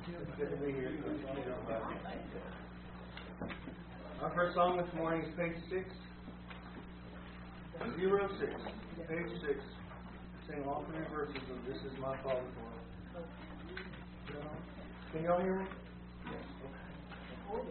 It's good to be here. Our first song this morning is page 6. 06. Page 6. Sing all 3 verses of This Is My Father's Will. Can y'all hear me? Yes. Okay.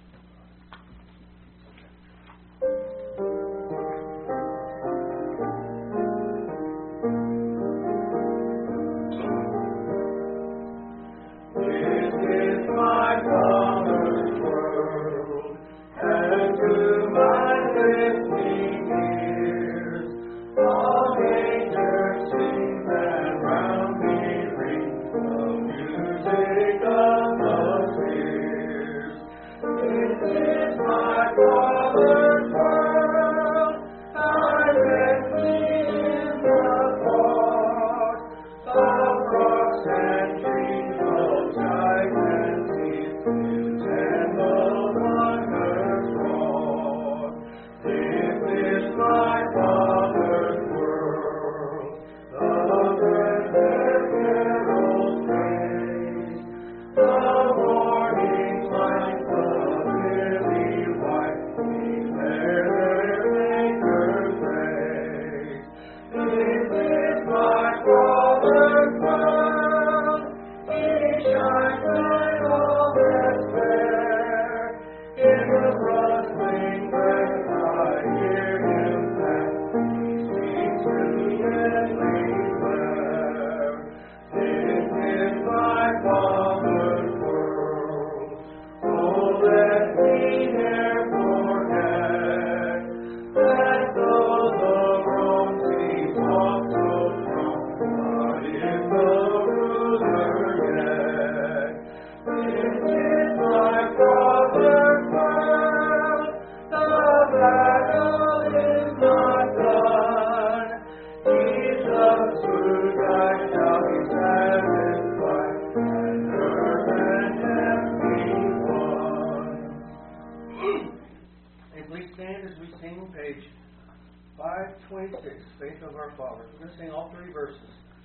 Faith of Our Father. We're going to sing all 3 verses.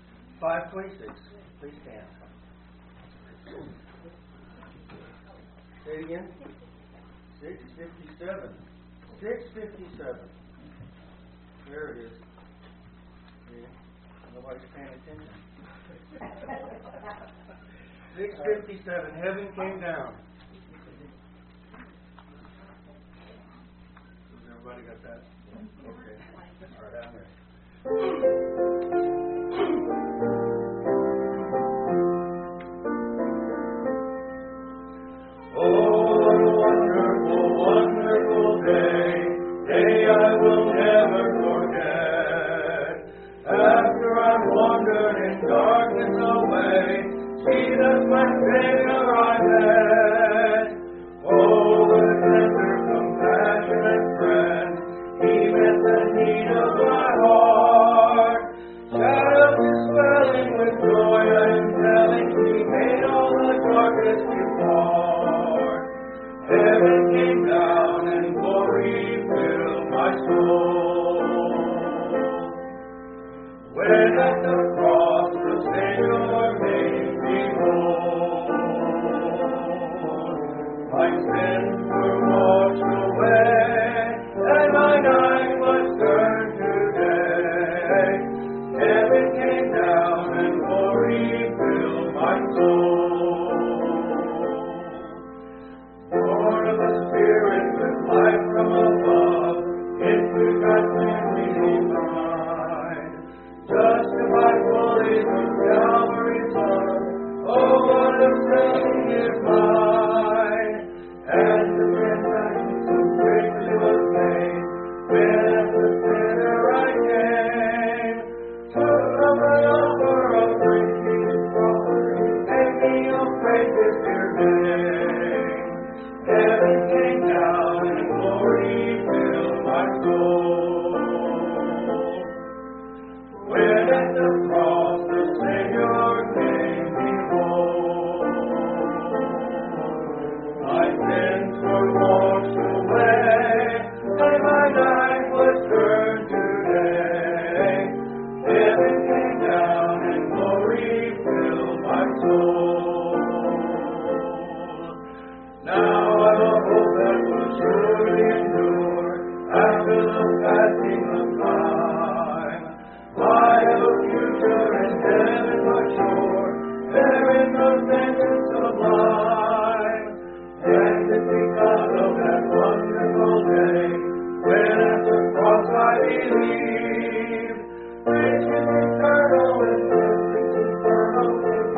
526. Please stand. Say it again. 657. 657. There it is. Yeah. Nobody's paying attention. 657. Heaven came down. Has everybody got that? Okay. All right, down there. Oh, wonderful, wonderful day I will never forget. After I've wandered in darkness away, Jesus, my Savior, I met. Oh, the tender, compassionate friend, He met the need of my heart. Shadows dispelling with joy and telling, He made all the darkness depart. Heaven came down and glory filled my soul. When at the cross the Savior made me whole, my sins were washed away, and my night was turned to day. Heaven came down and glory filled my soul. Born of the Spirit with life from above, into God's family mine. Justified fully through Calvary's love, oh, what a saving is mine. And the repentance so greatly was made, when as a sinner I came, took up an offer of drinking property, and me of praise His dear name. Heaven came down and glory filled my soul. When at the cross the Savior made me whole, my sins were washed away, and my night was turned to day. Heaven came down and glory filled my soul. ascended sublime. And to think of that wonderful day, when at the cross I believed, riches eternal and blessings infernal,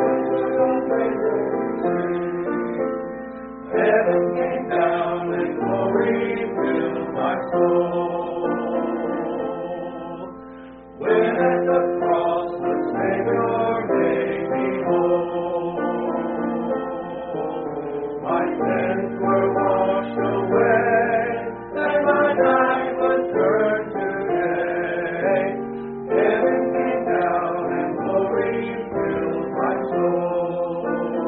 heaven came down and glory filled my soul. When at the cross the Savior made me whole, my sins were washed away, and my night was turned to day. Heaven came down and glory filled my soul.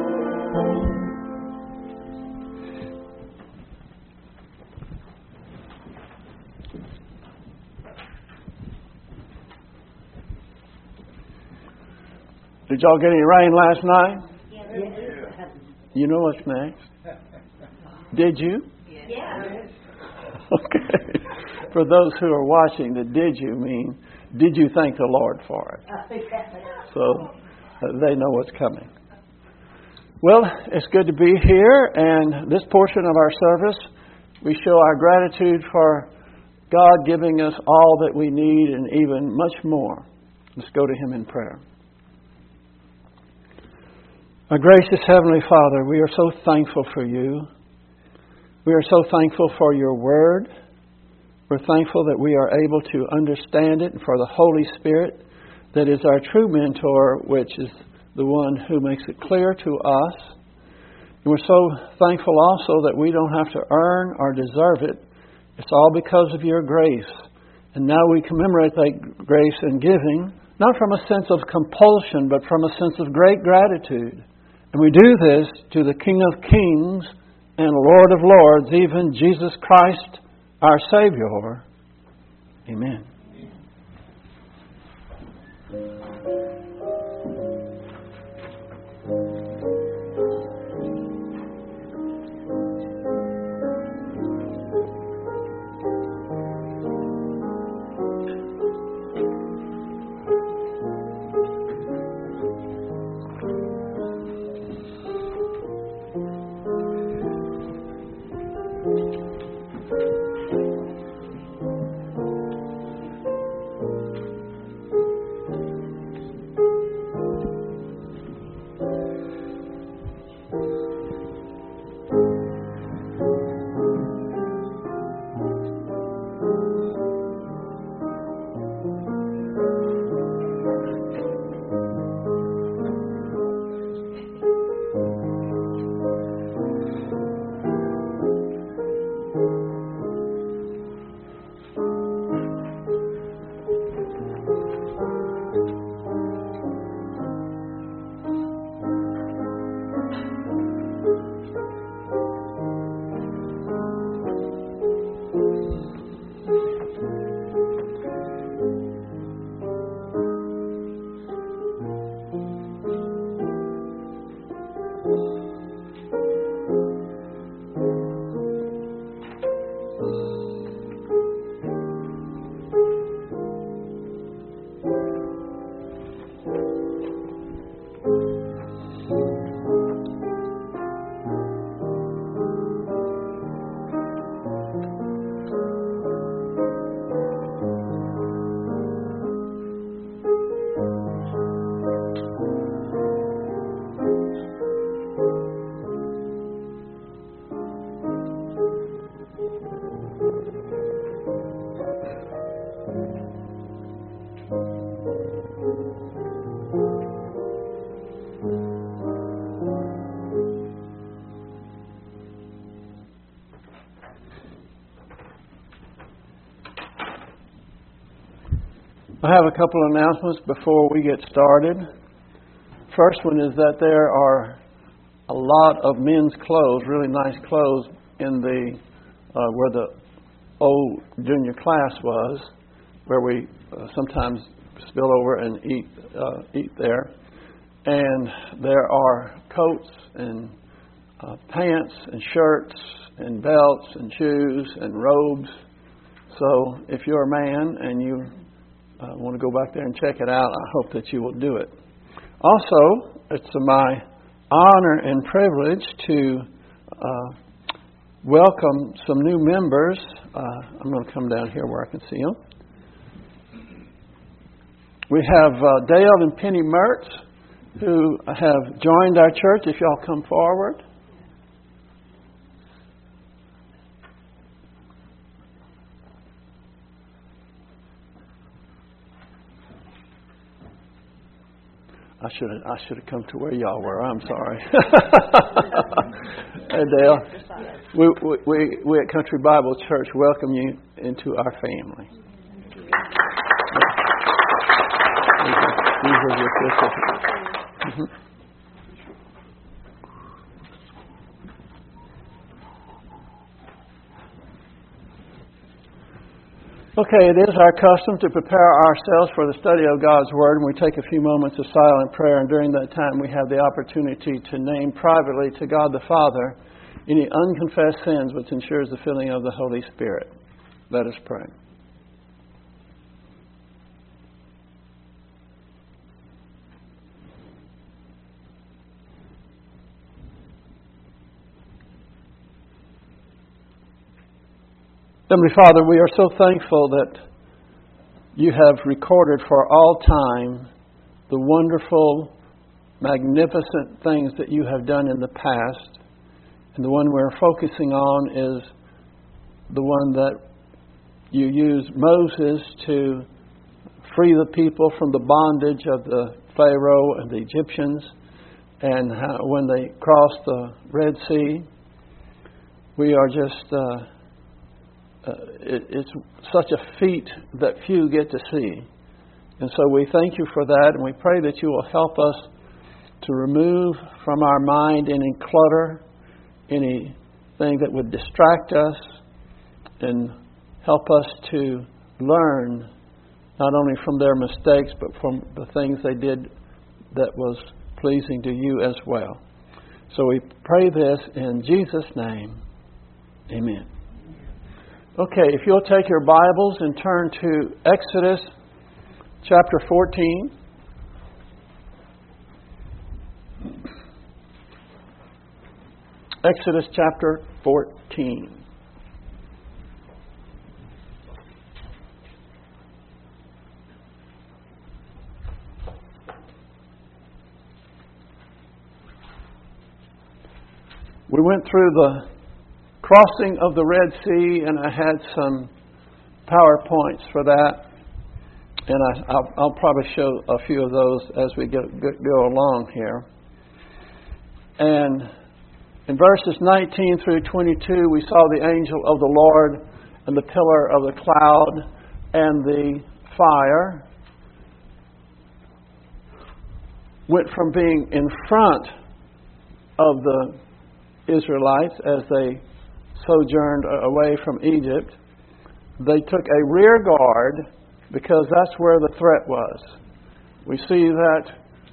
Did y'all get any rain last night? Yes. You know what's next. Did you? Yes. Okay. For those who are watching, the did you mean, did you thank the Lord for it? So they know what's coming. Well, it's good to be here, and this portion of our service, we show our gratitude for God giving us all that we need and even much more. Let's go to Him in prayer. Our gracious Heavenly Father, we are so thankful for You. We are so thankful for Your Word. We're thankful that we are able to understand it, and for the Holy Spirit that is our true mentor, which is the one who makes it clear to us. And we're so thankful also that we don't have to earn or deserve it. It's all because of Your grace. And now we commemorate that grace in giving, not from a sense of compulsion, but from a sense of great gratitude. And we do this to the King of Kings and Lord of Lords, even Jesus Christ, our Savior. Amen. I have a couple of announcements before we get started. First one is that there are a lot of men's clothes, really nice clothes, in the where the old junior class was, where we sometimes spill over and eat there. And there are coats and pants and shirts and belts and shoes and robes. So if you're a man and you want to go back there and check it out, I hope that you will do it. Also, it's my honor and privilege to welcome some new members. I'm going to come down here where I can see them. We have Dale and Penny Mertz, who have joined our church. If y'all come forward. I should have come to where y'all were. I'm sorry. Hey, Dale. We at Country Bible Church welcome you into our family. These are your sisters. Mm-hmm. Okay, it is our custom to prepare ourselves for the study of God's Word, and we take a few moments of silent prayer, and during that time we have the opportunity to name privately to God the Father any unconfessed sins which ensures the filling of the Holy Spirit. Let us pray. Heavenly Father, we are so thankful that you have recorded for all time the wonderful, magnificent things that you have done in the past. And the one we're focusing on is the one that you used Moses to free the people from the bondage of the Pharaoh and the Egyptians, and how, when they crossed the Red Sea. We are just... it's such a feat that few get to see. And so we thank you for that, and we pray that you will help us to remove from our mind any clutter, anything that would distract us, and help us to learn not only from their mistakes, but from the things they did that was pleasing to you as well. So we pray this in Jesus' name. Amen. Okay, if you'll take your Bibles and turn to Exodus chapter 14. Exodus chapter 14. We went through the crossing of the Red Sea, and I had some PowerPoints for that, and I'll probably show a few of those as we go along here. And in verses 19 through 22, we saw the angel of the Lord and the pillar of the cloud and the fire went from being in front of the Israelites as they sojourned away from Egypt. They took a rear guard because that's where the threat was. We see that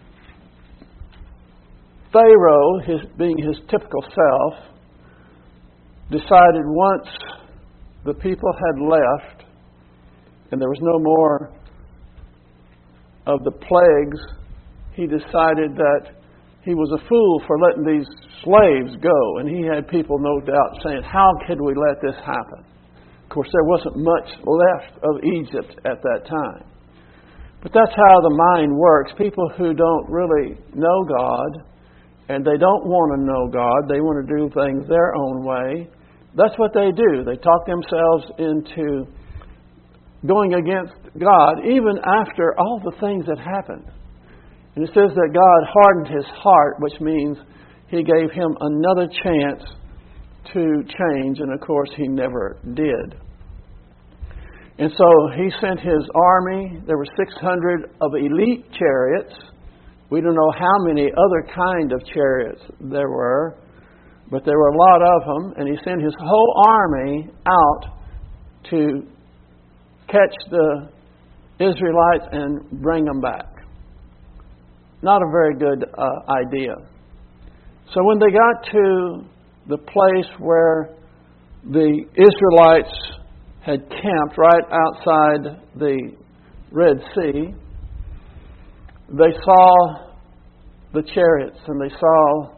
Pharaoh, being his typical self, decided once the people had left and there was no more of the plagues, he decided that he was a fool for letting these slaves go. And he had people, no doubt, saying, how could we let this happen? Of course, there wasn't much left of Egypt at that time. But that's how the mind works. People who don't really know God, and they don't want to know God, they want to do things their own way, that's what they do. They talk themselves into going against God, even after all the things that happened. And it says that God hardened his heart, which means he gave him another chance to change. And of course, he never did. And so he sent his army. There were 600 of elite chariots. We don't know how many other kind of chariots there were, but there were a lot of them. And he sent his whole army out to catch the Israelites and bring them back. Not a very good idea. So when they got to the place where the Israelites had camped right outside the Red Sea, they saw the chariots and they saw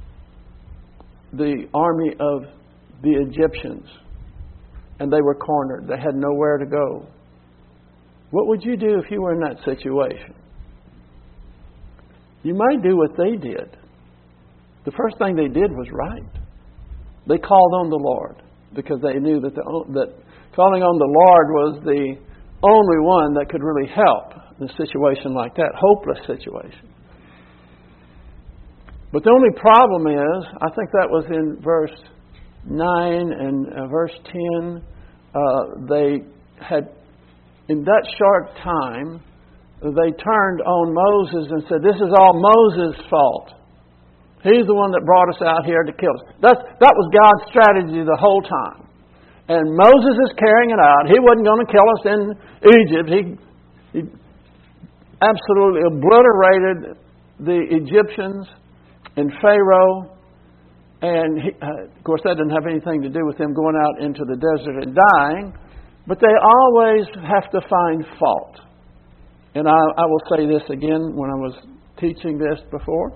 the army of the Egyptians and they were cornered. They had nowhere to go. What would you do if you were in that situation? You might do what they did. The first thing they did was right. They called on the Lord because they knew that calling on the Lord was the only one that could really help in a situation like that, hopeless situation. But the only problem is, I think that was in verse 9 and verse 10, they had, in that short time, they turned on Moses and said, this is all Moses' fault. He's the one that brought us out here to kill us. That was God's strategy the whole time. And Moses is carrying it out. He wasn't going to kill us in Egypt. He absolutely obliterated the Egyptians and Pharaoh. And of course, that didn't have anything to do with them going out into the desert and dying. But they always have to find fault. And I will say this again when I was teaching this before.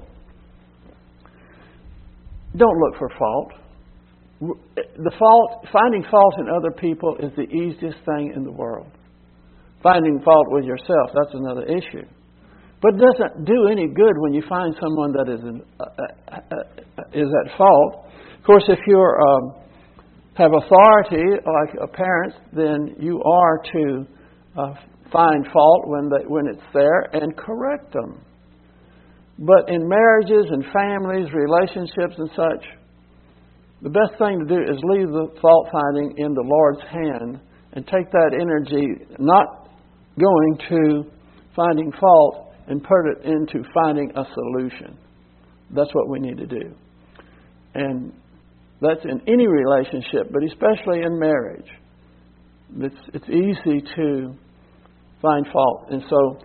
Don't look for fault. Finding fault in other people is the easiest thing in the world. Finding fault with yourself, that's another issue. But it doesn't do any good when you find someone that is at fault. Of course, if you have authority like a parent, then you are to find fault when it's there and correct them. But in marriages and families, relationships and such, the best thing to do is leave the fault finding in the Lord's hand and take that energy, not going to finding fault, and put it into finding a solution. That's what we need to do. And that's in any relationship, but especially in marriage. It's easy to find fault. And so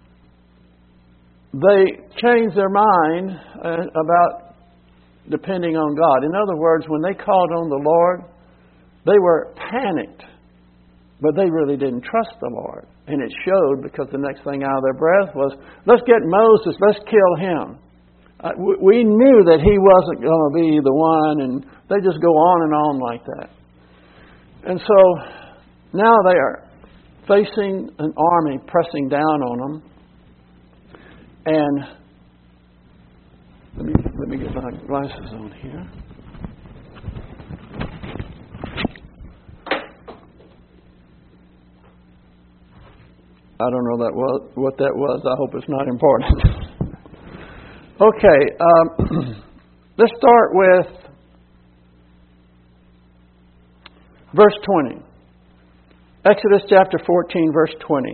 they changed their mind about depending on God. In other words, when they called on the Lord, they were panicked, but they really didn't trust the Lord. And it showed because the next thing out of their breath was, let's get Moses, let's kill him. We knew that he wasn't going to be the one, and they just go on and on like that. And so now they are facing an army pressing down on them. And let me get my glasses on here. I don't know what that was. I hope it's not important. Okay, let's start with verse 20. Exodus chapter 14, verse 20.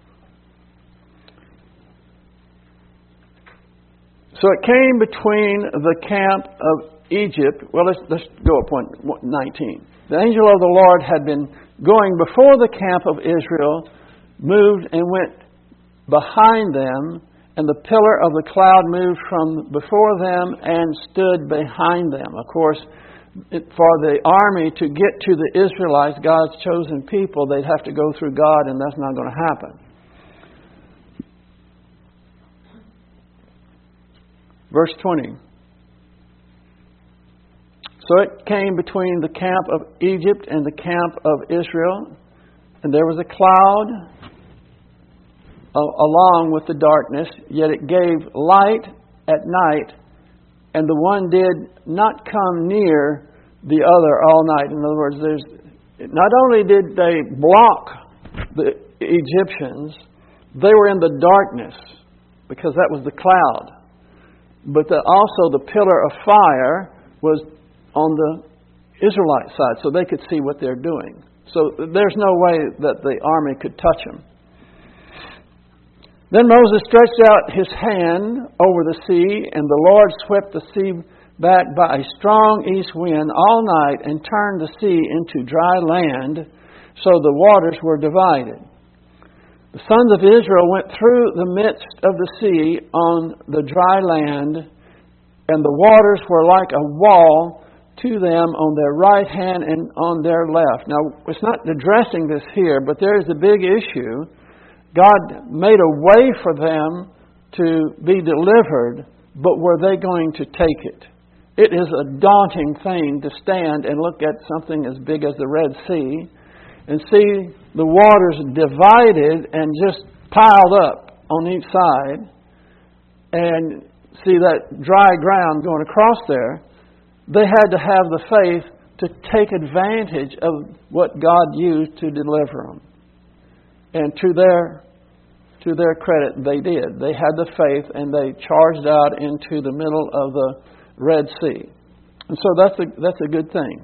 So it came between the camp of Egypt. Well, let's go up point 19. The angel of the Lord had been going before the camp of Israel, moved and went behind them, and the pillar of the cloud moved from before them and stood behind them. Of course, for the army to get to the Israelites, God's chosen people, they'd have to go through God, and that's not going to happen. Verse 20. So it came between the camp of Egypt and the camp of Israel, and there was a cloud along with the darkness, yet it gave light at night, and the one did not come near the other all night. In other words, not only did they block the Egyptians, they were in the darkness because that was the cloud. But also the pillar of fire was on the Israelite side, so they could see what they're doing. So there's no way that the army could touch them. Then Moses stretched out his hand over the sea, and the Lord swept the sea back by a strong east wind all night and turned the sea into dry land, so the waters were divided. The sons of Israel went through the midst of the sea on the dry land, and the waters were like a wall to them on their right hand and on their left. Now, it's not addressing this here, but there is a big issue. God made a way for them to be delivered, but were they going to take it? It is a daunting thing to stand and look at something as big as the Red Sea and see the waters divided and just piled up on each side, and see that dry ground going across there. They had to have the faith to take advantage of what God used to deliver them. And to their credit, they did. They had the faith and they charged out into the middle of the Red Sea. And so that's a good thing.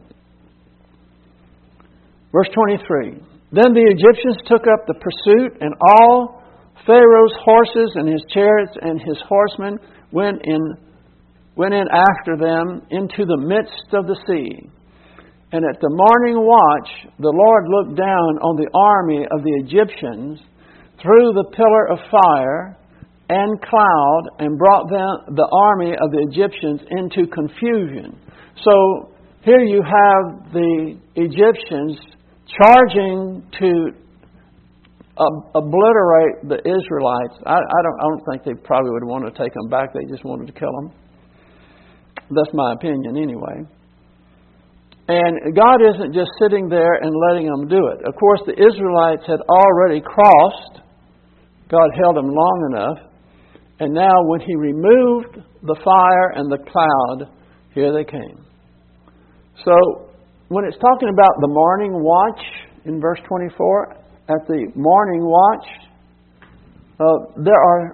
Verse 23. Then the Egyptians took up the pursuit, and all Pharaoh's horses and his chariots and his horsemen went in after them into the midst of the sea. And at the morning watch, the Lord looked down on the army of the Egyptians through the pillar of fire and cloud, and brought the army of the Egyptians into confusion. So here you have the Egyptians charging to obliterate the Israelites. I don't think they probably would want to take them back. They just wanted to kill them. That's my opinion anyway. And God isn't just sitting there and letting them do it. Of course, the Israelites had already crossed. God held them long enough. And now when He removed the fire and the cloud, here they came. So when it's talking about the morning watch in verse 24, at the morning watch, there are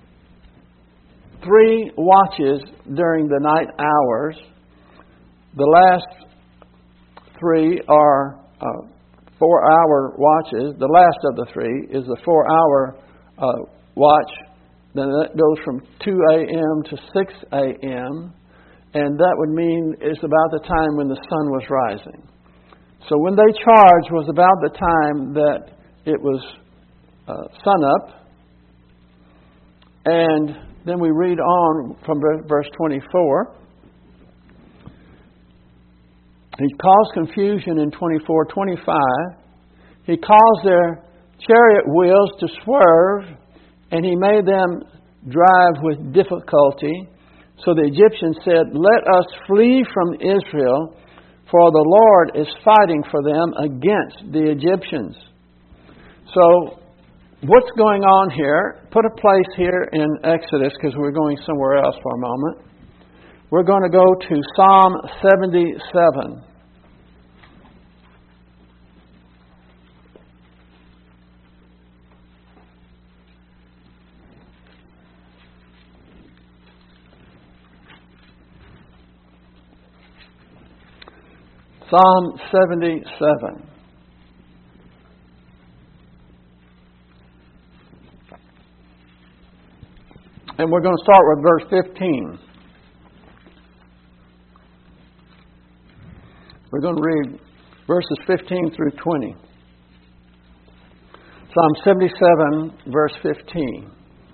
3 watches during the night hours. The last 3 are 4-hour watches. The last of the 3 is the 4-hour watch. Then that goes from 2 a.m. to 6 a.m. And that would mean it's about the time when the sun was rising. So when they charged was about the time that it was sun up. And then we read on from verse 24. He caused confusion in 24:25. He caused their chariot wheels to swerve, and He made them drive with difficulty. So the Egyptians said, "Let us flee from Israel, for the Lord is fighting for them against the Egyptians." So what's going on here? Put a place here in Exodus, because we're going somewhere else for a moment. We're going to go to Psalm 77. Psalm 77. And we're going to start with verse 15. We're going to read verses 15 through 20. Psalm 77, verse 15.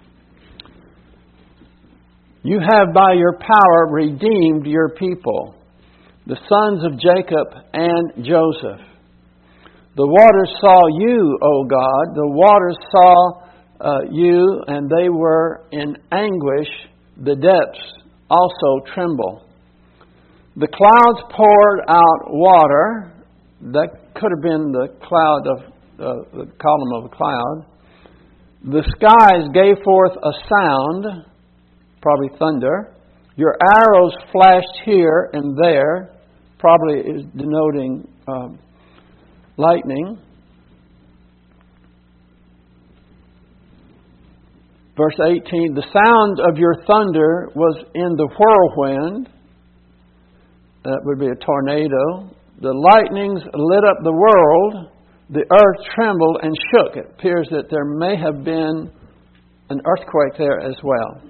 You have by your power redeemed your people, the sons of Jacob and Joseph. The waters saw you, O God. The waters saw you, and they were in anguish. The depths also tremble. The clouds poured out water. That could have been the cloud of the column of a cloud. The skies gave forth a sound, probably thunder. Your arrows flashed here and there, probably is denoting lightning. Verse 18, the sound of your thunder was in the whirlwind. That would be a tornado. The lightnings lit up the world. The earth trembled and shook. It appears that there may have been an earthquake there as well.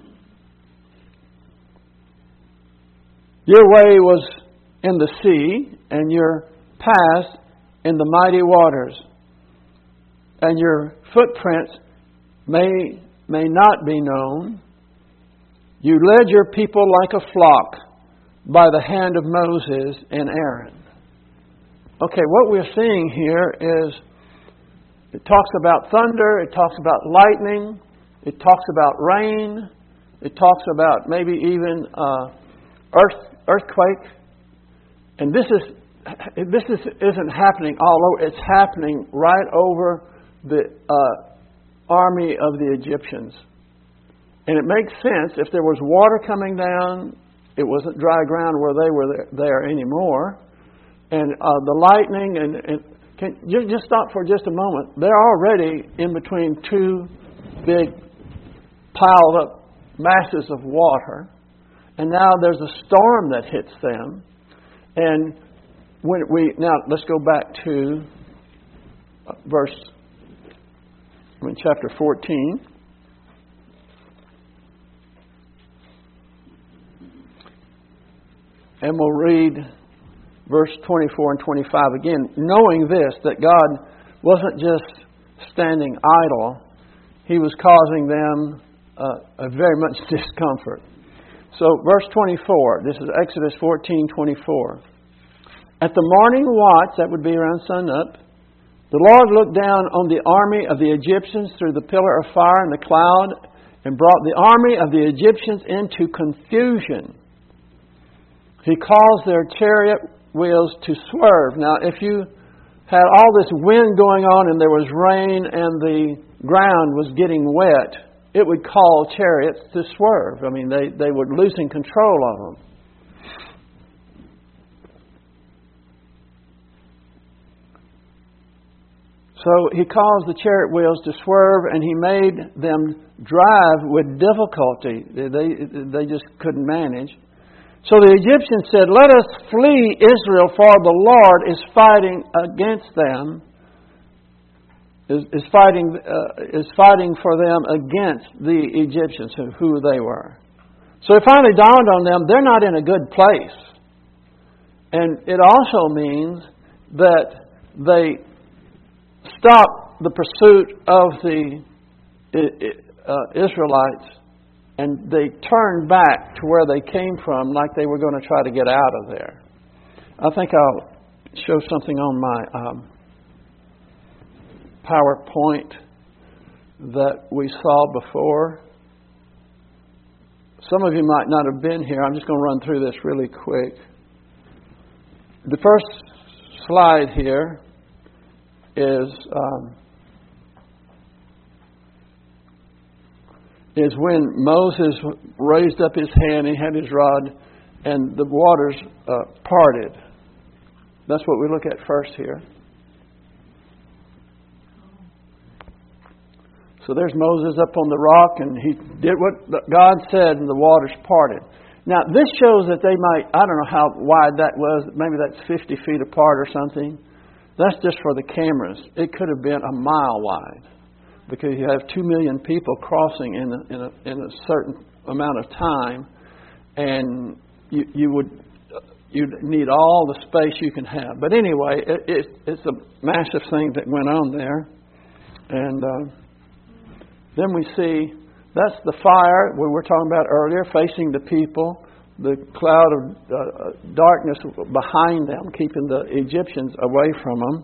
Your way was in the sea, and your path in the mighty waters. And your footprints may not be known. You led your people like a flock by the hand of Moses and Aaron. Okay, what we're seeing here is it talks about thunder, it talks about lightning, it talks about rain, It talks about maybe even earthquake. And this isn't happening all over. It's happening right over the army of the Egyptians. And it makes sense. If there was water coming down, it wasn't dry ground where they were there anymore. And the lightning, and can you just stop for just a moment? They're already in between two big piled up masses of water. And now there's a storm that hits them. And now let's go back to chapter 14. And we'll read verse 24 and 25 again, knowing this, that God wasn't just standing idle, He was causing them a very much discomfort. So verse 24, this is Exodus 14:24. At the morning watch, that would be around sunup, the Lord looked down on the army of the Egyptians through the pillar of fire and the cloud, and brought the army of the Egyptians into confusion. He caused their chariot wheels to swerve. Now, if you had all this wind going on and there was rain and the ground was getting wet, it would cause chariots to swerve. I mean, they would losing control of them. So He caused the chariot wheels to swerve, and He made them drive with difficulty. They just couldn't manage. So the Egyptians said, "Let us flee Israel, for the Lord is fighting against them, is fighting for them against the Egyptians," who they were. So it finally dawned on them, they're not in a good place. And it also means that they stopped the pursuit of the Israelites, and they turned back to where they came from, like they were going to try to get out of there. I think I'll show something on my PowerPoint that we saw before. Some of you might not have been here. I'm just going to run through this really quick. The first slide here is when Moses raised up his hand, he had his rod, and the waters parted. That's what we look at first here. So there's Moses up on the rock, and he did what God said, and the waters parted. Now, this shows that they might, I don't know how wide that was, maybe that's 50 feet apart or something. That's just for the cameras. It could have been a mile wide, because you have 2 million people crossing in a certain amount of time, and you'd need all the space you can have. But anyway, it's a massive thing that went on there. And then we see, that's the fire we were talking about earlier, facing the people, the cloud of darkness behind them, keeping the Egyptians away from them.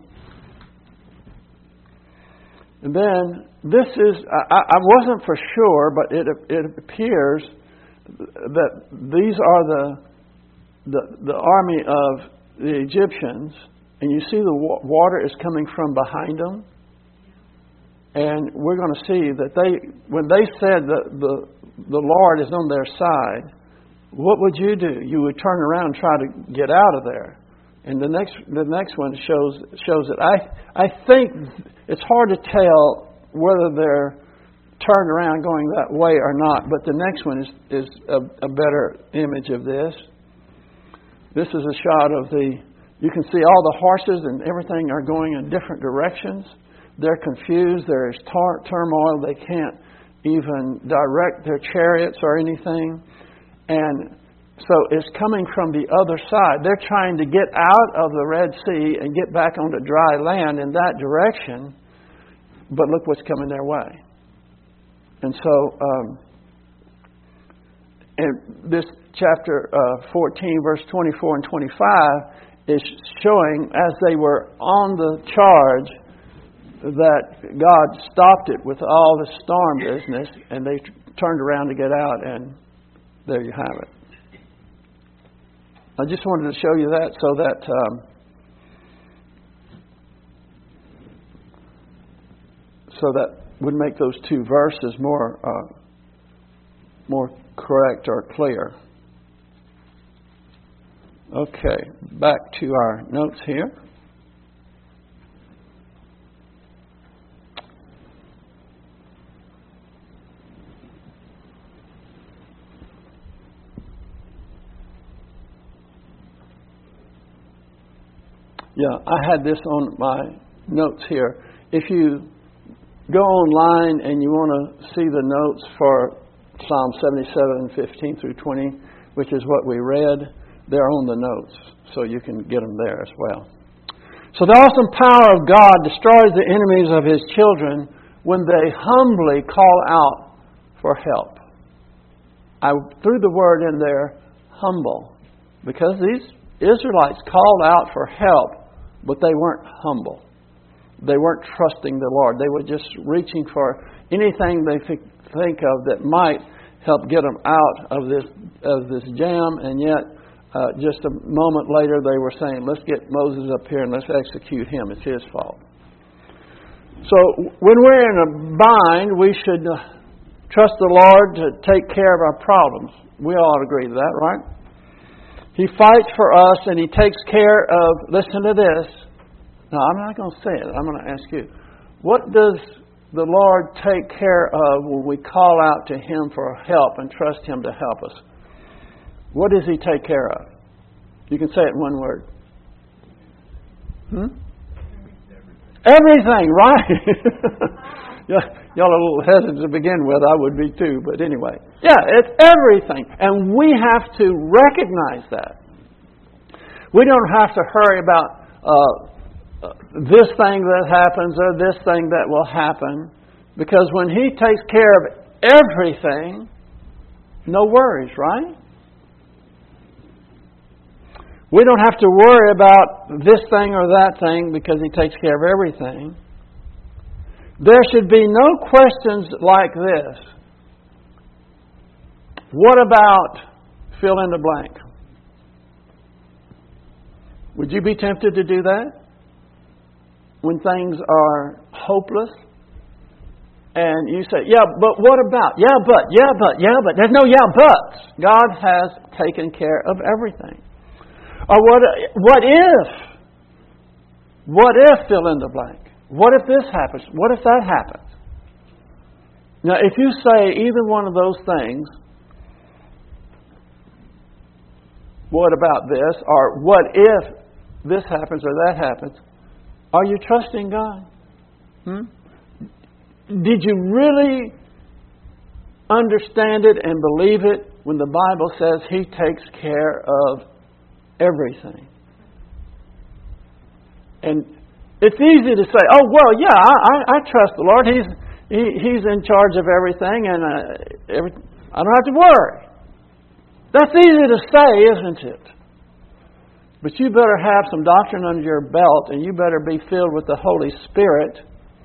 And then this is, I wasn't for sure, but it appears that these are the army of the Egyptians, and you see the water is coming from behind them. And we're going to see that when they said that the Lord is on their side, what would you do? You would turn around and try to get out of there. And the next one shows it. I think it's hard to tell whether they're turned around going that way or not. But the next one is a better image of this. This is a shot of you can see all the horses and everything are going in different directions. They're confused. There is turmoil. They can't even direct their chariots or anything. And so it's coming from the other side. They're trying to get out of the Red Sea and get back onto dry land in that direction. But look what's coming their way. And so, and this chapter 14, verse 24 and 25 is showing, as they were on the charge, that God stopped it with all the storm business, and they turned around to get out, and there you have it. I just wanted to show you that so that would make those two verses more correct or clear. Okay, back to our notes here. Yeah, I had this on my notes here. If you go online and you want to see the notes for Psalm 77, 15 through 20, which is what we read, they're on the notes, so you can get them there as well. So the awesome power of God destroys the enemies of His children when they humbly call out for help. I threw the word in there, humble, because these Israelites called out for help, but they weren't humble. They weren't trusting the Lord. They were just reaching for anything they think of that might help get them out of this jam, and yet just a moment later they were saying, let's get Moses up here and let's execute him. It's his fault. So when we're in a bind, we should trust the Lord to take care of our problems. We all agree to that, right? He fights for us and He takes care of, listen to this. No, I'm not going to say it. I'm going to ask you. What does the Lord take care of when we call out to Him for help and trust Him to help us? What does He take care of? You can say it in one word. Everything, right? Y'all are a little hesitant to begin with. I would be too. But anyway. Yeah, it's everything. And we have to recognize that. We don't have to hurry about this thing that happens or this thing that will happen. Because when He takes care of everything, no worries, right? We don't have to worry about this thing or that thing because He takes care of everything. There should be no questions like this. What about fill in the blank? Would you be tempted to do that? When things are hopeless? And you say, yeah, but what about? Yeah, but. There's no yeah, buts. God has taken care of everything. Or what if? What if fill in the blank? What if this happens? What if that happens? Now, if you say either one of those things, what about this? Or what if this happens or that happens? Are you trusting God? Did you really understand it and believe it when the Bible says He takes care of everything? And it's easy to say, oh, well, yeah, I trust the Lord. He's in charge of everything, and I don't have to worry. That's easy to say, isn't it? But you better have some doctrine under your belt, and you better be filled with the Holy Spirit,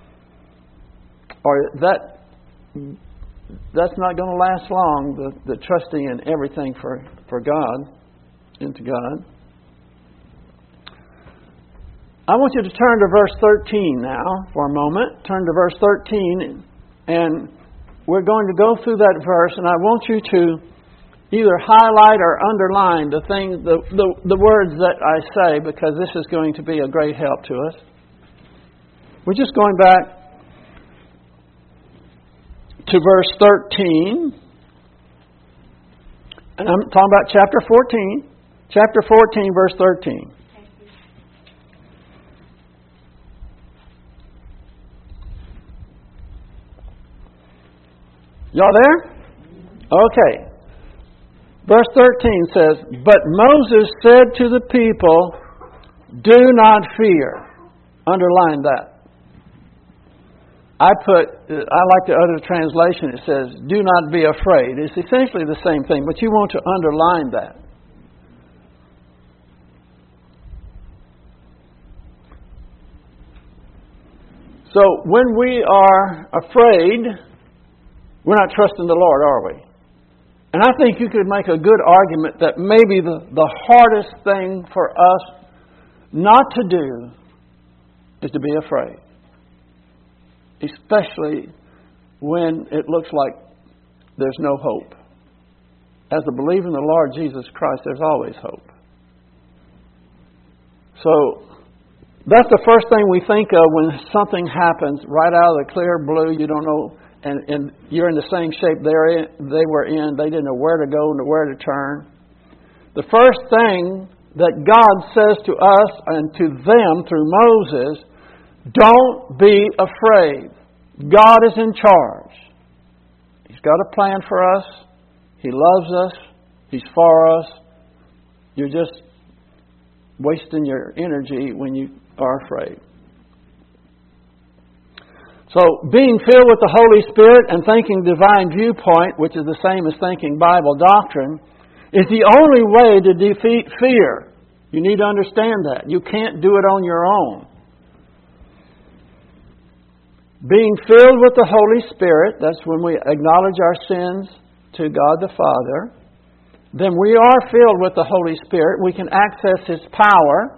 or that's not going to last long, the trusting in everything for God, into God. I want you to turn to verse 13 now for a moment. Turn to verse 13, and we're going to go through that verse, and I want you to either highlight or underline the things, the words that I say, because this is going to be a great help to us. We're just going back to verse 13, and I'm talking about chapter 14. Chapter 14, verse 13. Y'all there? Okay. Verse 13 says, but Moses said to the people, do not fear. Underline that. I like the other translation. It says, do not be afraid. It's essentially the same thing, but you want to underline that. So when we are afraid, We're not trusting the Lord, are we? And I think you could make a good argument that maybe the hardest thing for us not to do is to be afraid. Especially when it looks like there's no hope. As a believer in the Lord Jesus Christ, there's always hope. So, that's the first thing we think of when something happens right out of the clear blue. You don't know, and you're in the same shape they were in. They didn't know where to go and where to turn. The first thing that God says to us and to them through Moses, don't be afraid. God is in charge. He's got a plan for us. He loves us. He's for us. You're just wasting your energy when you are afraid. So, being filled with the Holy Spirit and thinking divine viewpoint, which is the same as thinking Bible doctrine, is the only way to defeat fear. You need to understand that. You can't do it on your own. Being filled with the Holy Spirit, that's when we acknowledge our sins to God the Father. Then we are filled with the Holy Spirit. We can access His power.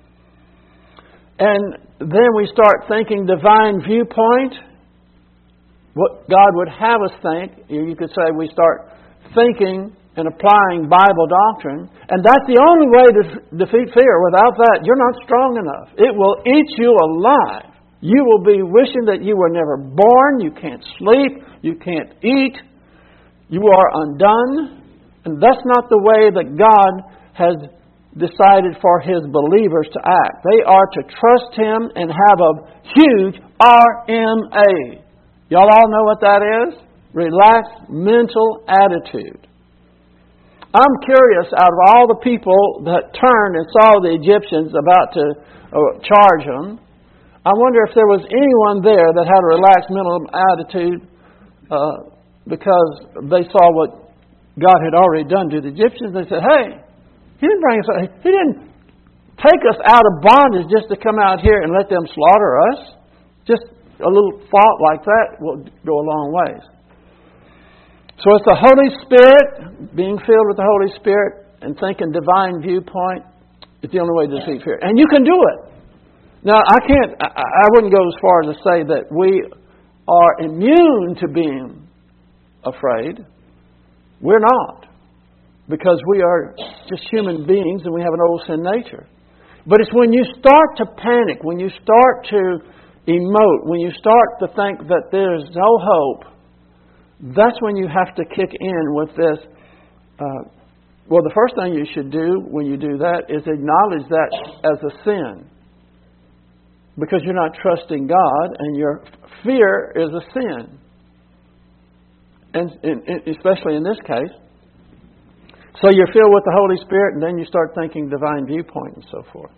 And then we start thinking divine viewpoint. What God would have us think. You could say we start thinking and applying Bible doctrine. And that's the only way to defeat fear. Without that, you're not strong enough. It will eat you alive. You will be wishing that you were never born. You can't sleep. You can't eat. You are undone. And that's not the way that God has decided for His believers to act. They are to trust Him and have a huge RMA. Y'all all know what that is? Relaxed mental attitude. I'm curious, out of all the people that turned and saw the Egyptians about to charge them, I wonder if there was anyone there that had a relaxed mental attitude because they saw what God had already done to the Egyptians. They said, hey, He didn't take us out of bondage just to come out here and let them slaughter us. Just a little thought like that will go a long ways. So it's the Holy Spirit, being filled with the Holy Spirit and thinking divine viewpoint. It's the only way to defeat fear. And you can do it. Now, I wouldn't go as far as to say that we are immune to being afraid. We're not. Because we are just human beings and we have an old sin nature. But it's when you start to panic, when you start to emote, when you start to think that there's no hope, that's when you have to kick in with this. Well, the first thing you should do when you do that is acknowledge that as a sin. Because you're not trusting God and your fear is a sin. And especially in this case. So you're filled with the Holy Spirit and then you start thinking divine viewpoint and so forth.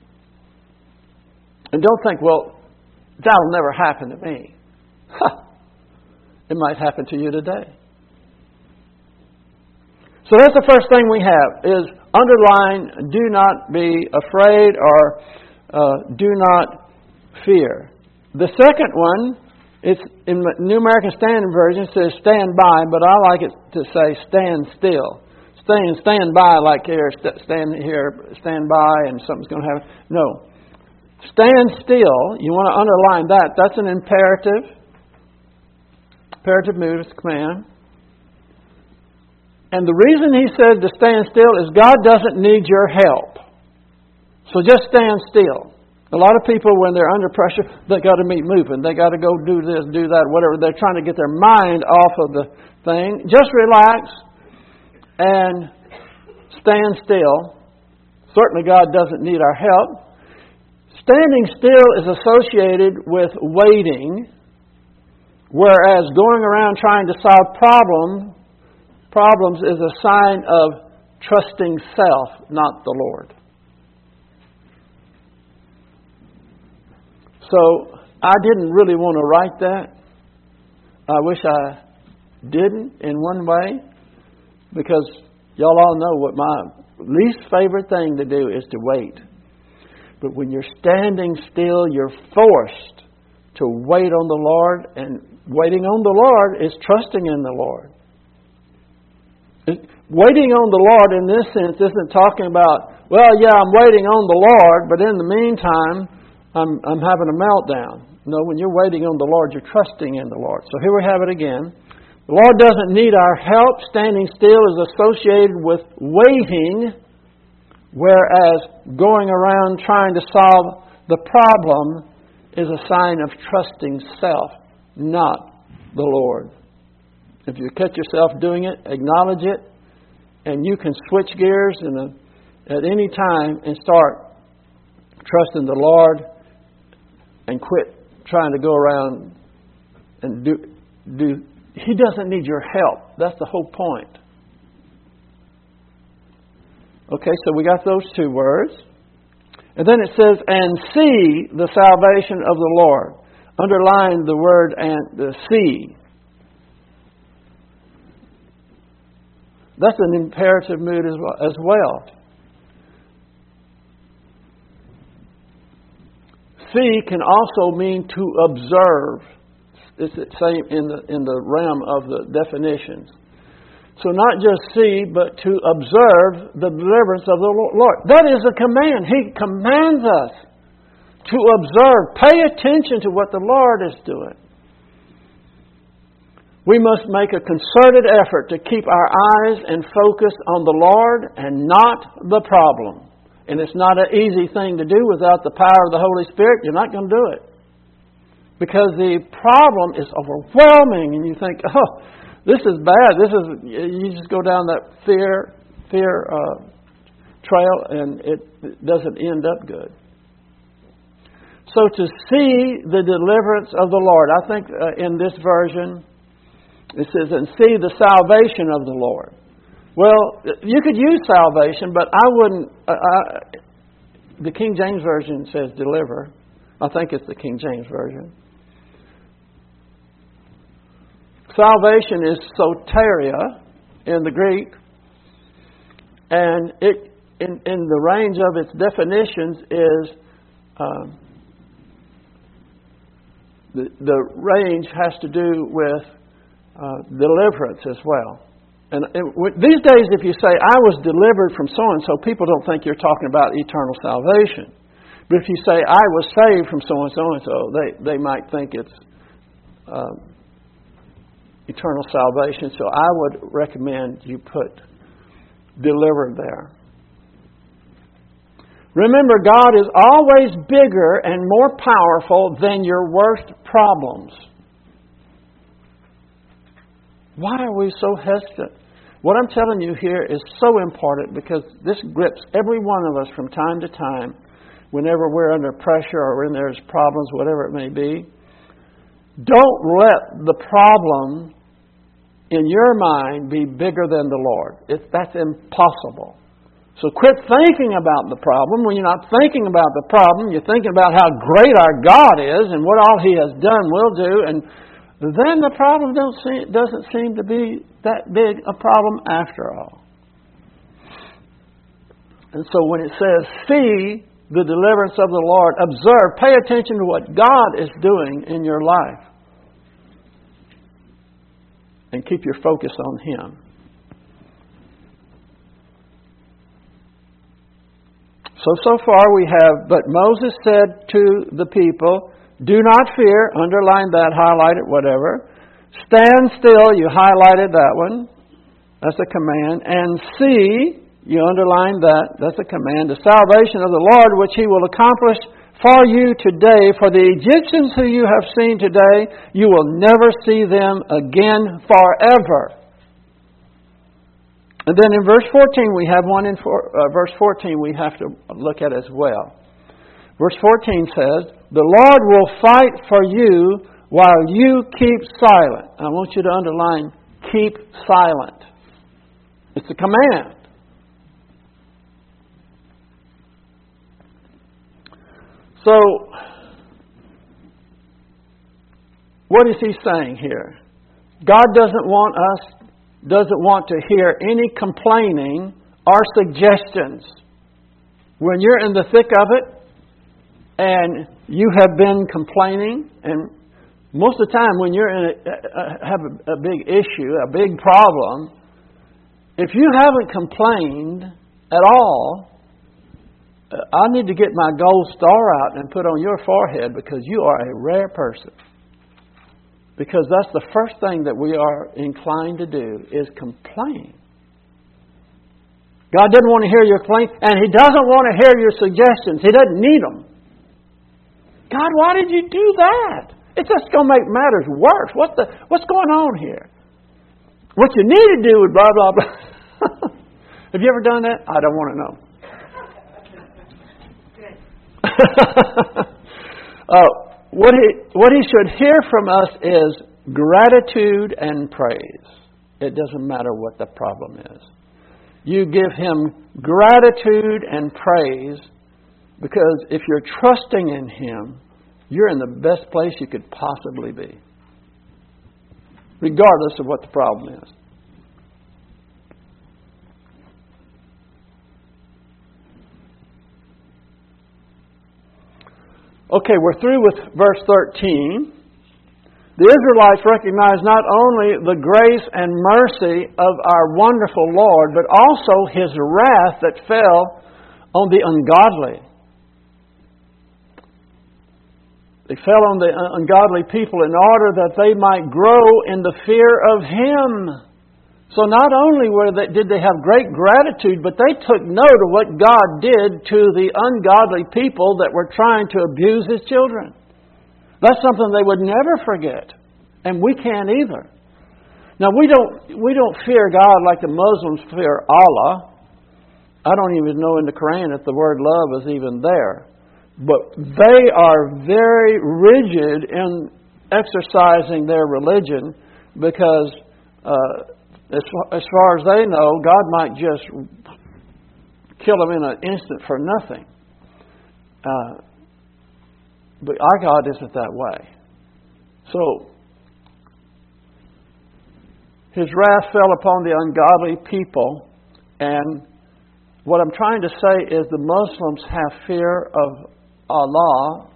And don't think, well, that'll never happen to me. It might happen to you today. So that's the first thing we have is underline, do not be afraid or do not fear. The second one, it's in the New American Standard Version, it says stand by, but I like it to say stand still. Stand by like here, stand by and something's going to happen. No. Stand still, you want to underline that. That's an imperative. Imperative mood, it's a command. And the reason he said to stand still is God doesn't need your help. So just stand still. A lot of people, when they're under pressure, they got to be moving. They got to go do this, do that, whatever. They're trying to get their mind off of the thing. Just relax and stand still. Certainly God doesn't need our help. Standing still is associated with waiting, whereas going around trying to solve problems is a sign of trusting self, not the Lord. So I didn't really want to write that. I wish I didn't in one way, because y'all all know what my least favorite thing to do is to wait. But when you're standing still, you're forced to wait on the Lord and Waiting on the Lord is trusting in the Lord. Waiting on the Lord in this sense isn't talking about, well, yeah, I'm waiting on the Lord, but in the meantime, I'm having a meltdown. No, when you're waiting on the Lord, you're trusting in the Lord. So here we have it again. The Lord doesn't need our help. Standing still is associated with waiting, whereas going around trying to solve the problem is a sign of trusting self, not the Lord. If you catch yourself doing it, acknowledge it, and you can switch gears at any time and start trusting the Lord and quit trying to go around and do. He doesn't need your help. That's the whole point. Okay, so we got those two words. And then it says, and see the salvation of the Lord. Underline the word and the see. That's an imperative mood as well. See can also mean to observe. It's the same in the realm of the definitions. So not just see, but to observe the deliverance of the Lord. That is a command. He commands us to observe. Pay attention to what the Lord is doing. We must make a concerted effort to keep our eyes and focus on the Lord and not the problem. And it's not an easy thing to do without the power of the Holy Spirit. You're not going to do it. Because the problem is overwhelming and you think, oh, this is bad. You just go down that fear trail and it doesn't end up good. So to see the deliverance of the Lord, I think in this version it says, and see the salvation of the Lord. Well, you could use salvation, but I wouldn't. The King James Version says deliver. I think it's the King James Version. Salvation is soteria in the Greek, and it in the range of its definitions is the range has to do with deliverance as well. And these days, if you say, I was delivered from so-and-so, people don't think you're talking about eternal salvation. But if you say, I was saved from so-and-so, they might think it's eternal salvation. So I would recommend you put delivered there. Remember, God is always bigger and more powerful than your worst problems. Why are we so hesitant? What I'm telling you here is so important because this grips every one of us from time to time whenever we're under pressure or when there's problems, whatever it may be. Don't let the problem in your mind be bigger than the Lord. That's impossible. So quit thinking about the problem. When you're not thinking about the problem, you're thinking about how great our God is and what all He has done will do, and then the problem doesn't seem to be that big a problem after all. And so when it says, see the deliverance of the Lord, observe, pay attention to what God is doing in your life. And keep your focus on Him. So far we have, but Moses said to the people, do not fear, underline that, highlight it, whatever. Stand still, you highlighted that one. That's a command. And see, you underline that, that's a command. The salvation of the Lord, which He will accomplish for you today. For the Egyptians who you have seen today, you will never see them again forever. And then in verse 14, we have one in verse 14 we have to look at as well. Verse 14 says, the Lord will fight for you while you keep silent. I want you to underline, keep silent. It's a command. So, what is He saying here? God doesn't want to hear any complaining or suggestions. When you're in the thick of it and you have been complaining and Most of the time when you're in have a big issue, a big problem, if you haven't complained at all, I need to get my gold star out and put on your forehead, because you are a rare person. Because that's the first thing that we are inclined to do, is complain. God doesn't want to hear your complaint, and He doesn't want to hear your suggestions. He doesn't need them. God, why did you do that? It's just going to make matters worse. What's going on here? What you need to do is blah, blah, blah. Have you ever done that? I don't want to know. What he should hear from us is gratitude and praise. It doesn't matter what the problem is. You give Him gratitude and praise, because if you're trusting in Him, you're in the best place you could possibly be, regardless of what the problem is. Okay, we're through with verse 13. The Israelites recognized not only the grace and mercy of our wonderful Lord, but also His wrath that fell on the ungodly. They fell on the ungodly people in order that they might grow in the fear of Him. So not only did they have great gratitude, but they took note of what God did to the ungodly people that were trying to abuse His children. That's something they would never forget, and we can't either. Now we don't fear God like the Muslims fear Allah. I don't even know in the Quran if the word love is even there. But they are very rigid in exercising their religion, because as far as they know, God might just kill them in an instant for nothing. But our God isn't that way. So, His wrath fell upon the ungodly people, and what I'm trying to say is the Muslims have fear of Allah,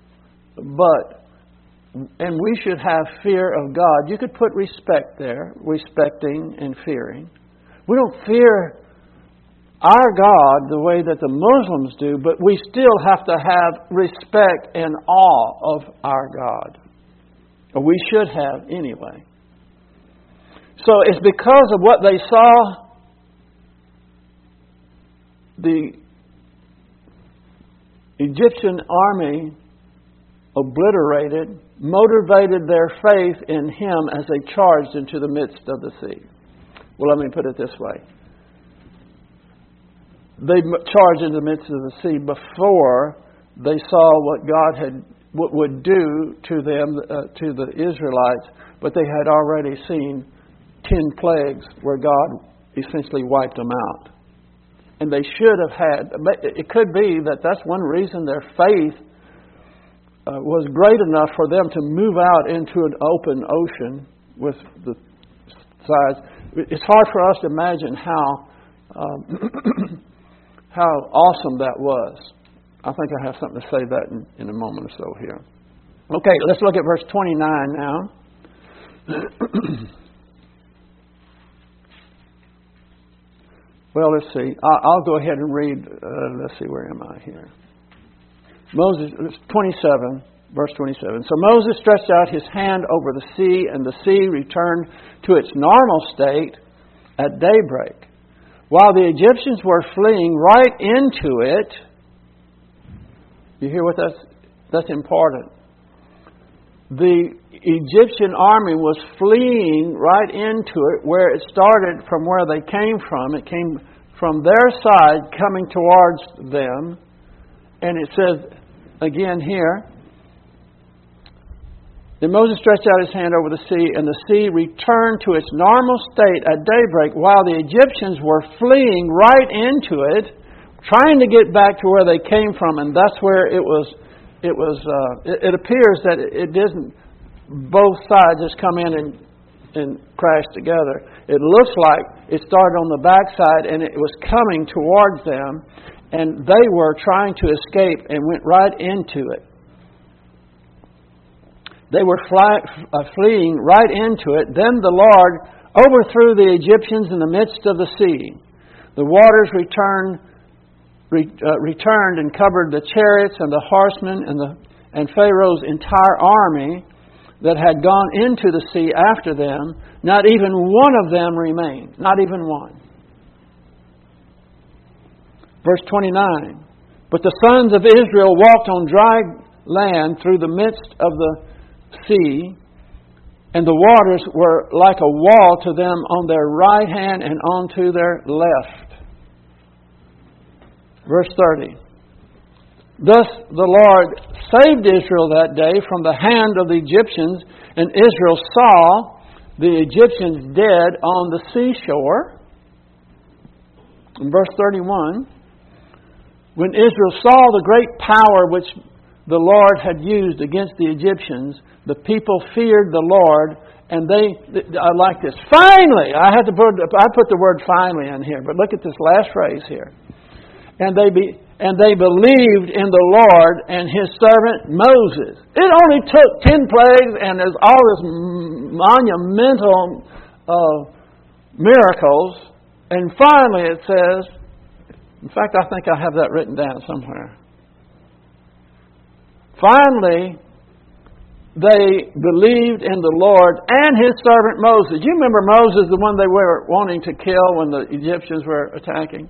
and we should have fear of God. You could put respect there, respecting and fearing. We don't fear our God the way that the Muslims do, but we still have to have respect and awe of our God. Or we should have anyway. So it's because of what they saw the Egyptian army obliterated, motivated their faith in Him as they charged into the midst of the sea. Well, let me put it this way. They charged into the midst of the sea before they saw what God would do to them, to the Israelites, but they had already seen 10 plagues where God essentially wiped them out. And they should have had, it could be that that's one reason their faith was great enough for them to move out into an open ocean with the sides. It's hard for us to imagine how awesome that was. I think I have something to say that in a moment or so here. Okay, let's look at verse 29 now. Well, let's see. I'll go ahead and read. Let's see, where am I here? Moses, 27, verse 27. So Moses stretched out his hand over the sea, and the sea returned to its normal state at daybreak. While the Egyptians were fleeing right into it, you hear what that's important. The Egyptian army was fleeing right into it, where it started from where they came from. It came from their side coming towards them. And it says again here, then Moses stretched out his hand over the sea, and the sea returned to its normal state at daybreak, while the Egyptians were fleeing right into it, trying to get back to where they came from. And that's where it appears that it didn't, both sides just come in and crash together. It looks like it started on the backside and it was coming towards them, and they were trying to escape and went right into it. They were fleeing right into it. Then the Lord overthrew the Egyptians in the midst of the sea. The waters returned and covered the chariots and the horsemen and Pharaoh's entire army that had gone into the sea after them. Not even one of them remained. Not even one. Verse 29. But the sons of Israel walked on dry land through the midst of the sea, and the waters were like a wall to them on their right hand and onto their left. Verse 30. Thus the Lord saved Israel that day from the hand of the Egyptians, and Israel saw the Egyptians dead on the seashore. In verse 31, when Israel saw the great power which the Lord had used against the Egyptians, the people feared the Lord, and I like this. Finally, I put the word finally in here, but look at this last phrase here. And they believed in the Lord and His servant Moses. It only took 10 plagues and there's all this monumental miracles, and finally it says, in fact, I think I have that written down somewhere. Finally, they believed in the Lord and His servant Moses. You remember Moses, the one they were wanting to kill when the Egyptians were attacking?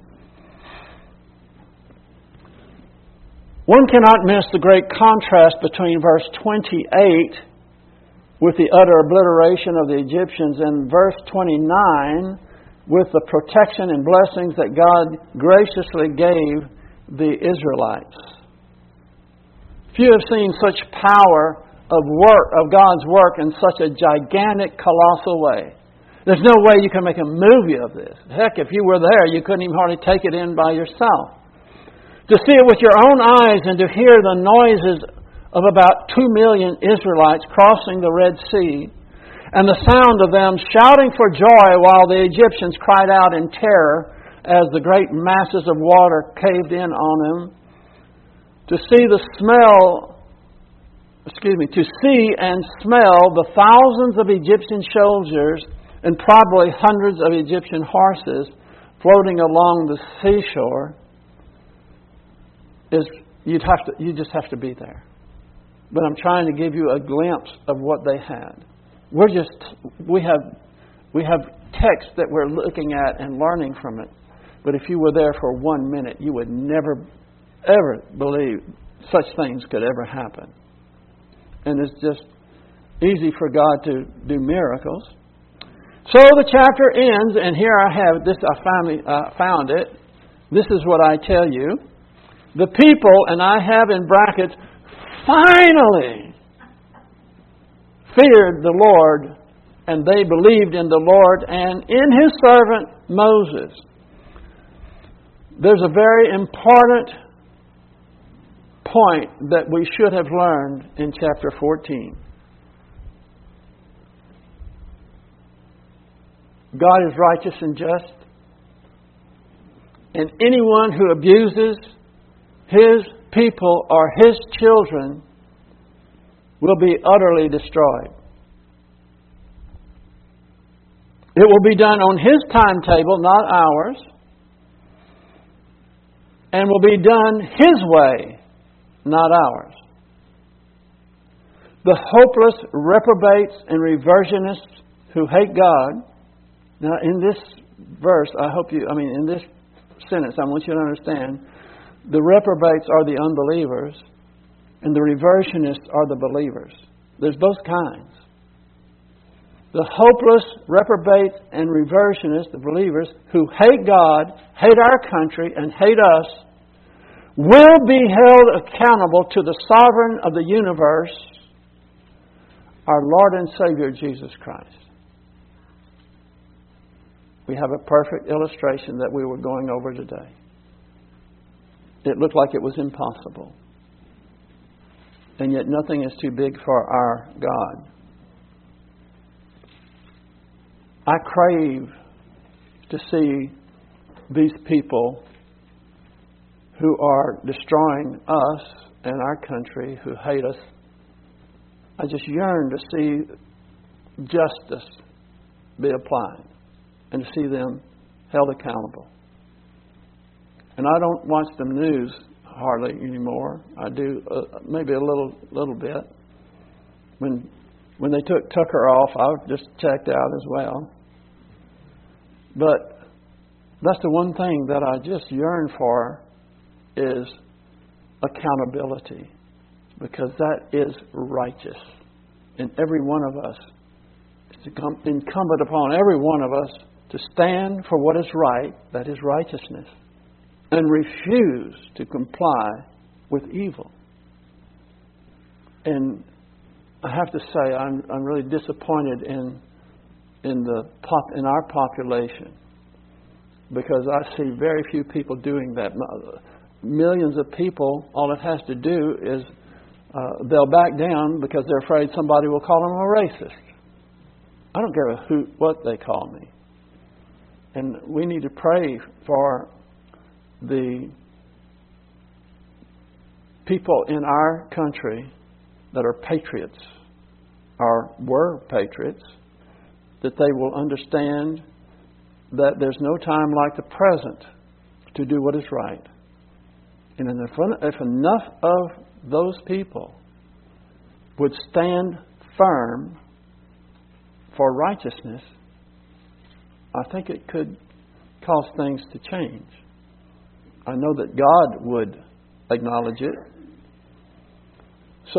One cannot miss the great contrast between verse 28 with the utter obliteration of the Egyptians and verse 29 with the protection and blessings that God graciously gave the Israelites. Few have seen such power of God's work in such a gigantic, colossal way. There's no way you can make a movie of this. Heck, if you were there, you couldn't even hardly take it in by yourself. To see it with your own eyes and to hear the noises of about 2 million Israelites crossing the Red Sea, and the sound of them shouting for joy while the Egyptians cried out in terror as the great masses of water caved in on them. To see and smell the thousands of Egyptian soldiers and probably hundreds of Egyptian horses floating along the seashore, you just have to be there. But I'm trying to give you a glimpse of what they had. We have text that we're looking at and learning from it. But if you were there for 1 minute, you would never, ever believe such things could ever happen. And it's just easy for God to do miracles. So the chapter ends, and here I have this. I finally found it. This is what I tell you. The people, and I have in brackets, finally feared the Lord, and they believed in the Lord and in His servant Moses. There's a very important point that we should have learned in chapter 14. God is righteous and just, and anyone who abuses His people or His children will be utterly destroyed. It will be done on His timetable, not ours, and will be done His way, not ours. The hopeless reprobates and reversionists who hate God. Now, in this verse, in this sentence, I want you to understand, the reprobates are the unbelievers, and the reversionists are the believers. There's both kinds. The hopeless reprobates and reversionists, the believers, who hate God, hate our country, and hate us, will be held accountable to the sovereign of the universe, our Lord and Savior, Jesus Christ. We have a perfect illustration that we were going over today. It looked like it was impossible. And yet nothing is too big for our God. I crave to see these people who are destroying us and our country, who hate us, I just yearn to see justice be applied and to see them held accountable. And I don't watch the news hardly anymore. I do maybe a little bit. When they took Tucker off, I just checked out as well. But that's the one thing that I just yearn for is accountability, because that is righteous. And every one of us, it's incumbent upon every one of us to stand for what is right, that is righteousness, and refuse to comply with evil. And I have to say, I'm really disappointed in our population, because I see very few people doing that. Millions of people, all it has to do is they'll back down because they're afraid somebody will call them a racist. I don't care what they call me. And we need to pray for the people in our country that are patriots, or were patriots, that they will understand that there's no time like the present to do what is right. And if enough of those people would stand firm for righteousness, I think it could cause things to change. I know that God would acknowledge it. So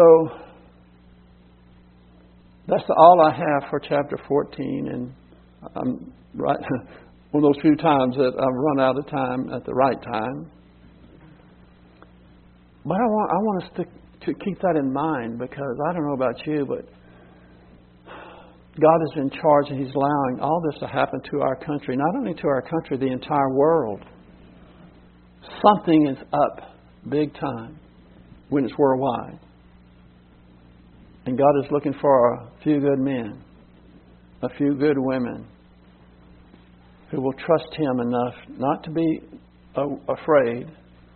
that's all I have for chapter 14, and I'm right one of those few times that I've run out of time at the right time. But I want us to keep that in mind, because I don't know about you, but God is in charge, and He's allowing all this to happen to our country. Not only to our country, the entire world. Something is up big time when it's worldwide. And God is looking for a few good men, a few good women who will trust Him enough not to be afraid,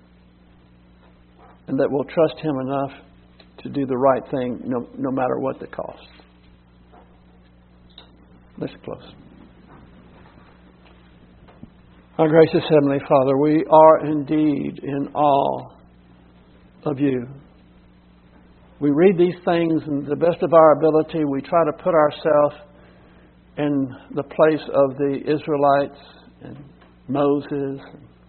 and that will trust Him enough to do the right thing no matter what the cost. Let's close. Our gracious Heavenly Father, we are indeed in awe of You. We read these things in the best of our ability. We try to put ourselves in the place of the Israelites and Moses.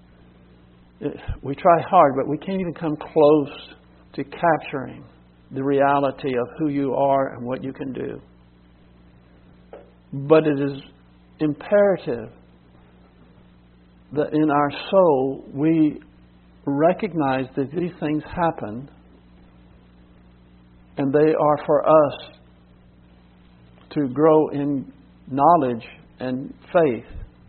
We try hard, but we can't even come close to capturing the reality of who You are and what You can do. But it is imperative that in our soul we recognize that these things happen, and they are for us to grow in knowledge and faith.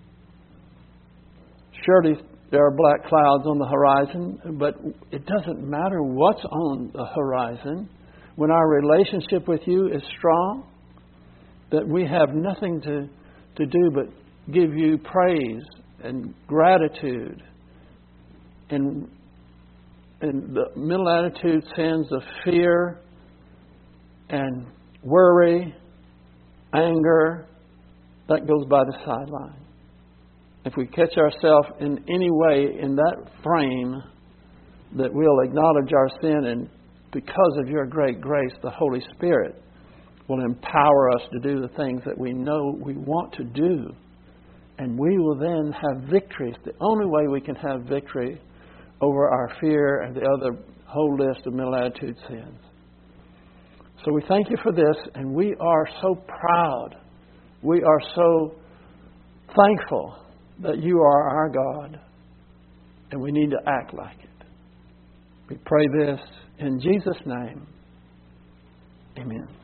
Surely there are black clouds on the horizon, but it doesn't matter what's on the horizon. When our relationship with You is strong, that we have nothing to do but give You praise and gratitude. And the middle attitude sins of fear and worry, anger, that goes by the sideline. If we catch ourselves in any way in that frame, that we'll acknowledge our sin, and because of Your great grace, the Holy Spirit will empower us to do the things that we know we want to do. And we will then have victories. The only way we can have victory over our fear and the other whole list of middle attitude sins. So we thank You for this, and we are so proud. We are so thankful that You are our God, and we need to act like it. We pray this in Jesus' name. Amen.